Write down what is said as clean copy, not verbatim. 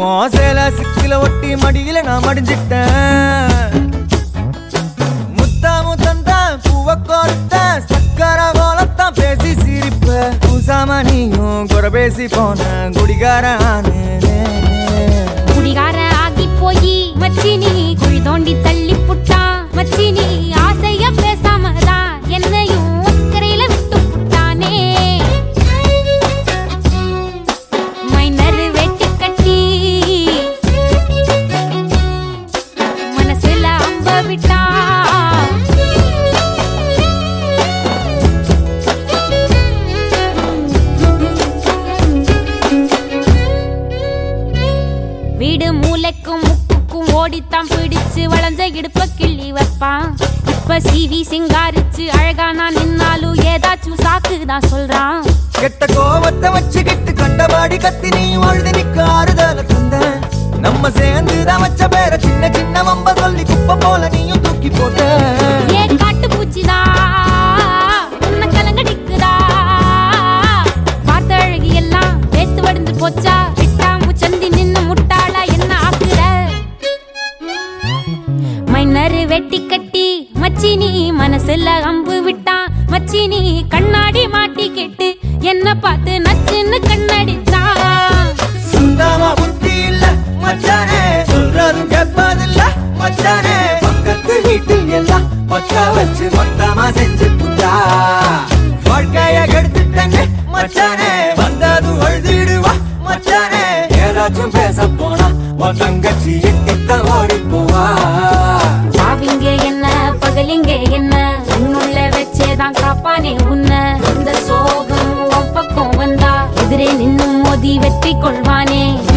சேல சிக்கில ஒட்டி மடியில நான் மடிஞ்சிட்டேன். முத்தாமு தந்தா பூவ கோர்த்த சக்கர கோலத்தான் பேசி சிரிப்ப. பூசாம நீயும் குறை பேசி போன குடிகார குடிகார ஆகி போய் மச்சி நீ குழி தோண்டி தள்ளி புட்டான். மச்சி நீ ஆசைய பேசாமதான் என்னையும் அக்கறையில விட்டு புட்டானே. மைனர் வெட்டி கட்டி மனசுல அம்ப விட்டான். வீடு மூளைக்கும் முக்குக்கும் ஓடித்தான் பிடிச்சு வளைஞ்ச இடுப்ப கிள்ளி வைப்பான். இப்ப சீவி சிங்காரிச்சு அழகா நான் நின்னாலும் ஏதாச்சும் சாக்குதான் சொல்றான். கெட்ட கோவத்தை வச்சுக்கிட்டு கண்டபாடி கத்தி நீ வாழ்ந்து நிக்க ஆறுதல தந்த. நம்ம சேர்ந்துதான் வச்ச பேர சின்ன சின்ன வம்ப சொல்லி குப்பை போல நீயும் தூக்கி போட்ட. ஏ காட்டு பூச்சிதா உன்ன கலங்கடிக்குதா. பார்த்த அழகி எல்லாம் வேத்து வடிந்து போச்சா. விட்டாமு சந்தி நின்னு முட்டாளா என்ன ஆக்குற. மைனர் வெட்டி கட்டி மச்சி நீ மனசுல அம்பு விட்டான். மச்சி நீ கண்ணாடி மாட்டி கேட்டு என்ன பார்த்து நச்சுன்னு கண்ணடிச்சான். சுந்தாமா புத்தி இல்ல மச்சானே, சொல்றதும் கேட்பதில்ல மச்சானே. பக்கத்து வீட்டில் எல்லாம் பக்கா வச்சு மொத்தமா செஞ்சு புட்டா. வாழ்க்கைய கெடுத்துட்டேன்னு மச்சானே, வந்தது அழுதிடுவா மச்சானே. ஏதாச்சும் பேச போனா உன் தங்கச்சி எட்டித்தான் ஓடி போவா. சாவிங்க என்ன பகலிங்க என்ன உன்னுள்ள வச்சேதான் காப்பானே உன்ன. இந்த சோகம் உன் பக்கம் வந்தா எதிரே நின்னு மோதி வெற்றி கொள்வானே.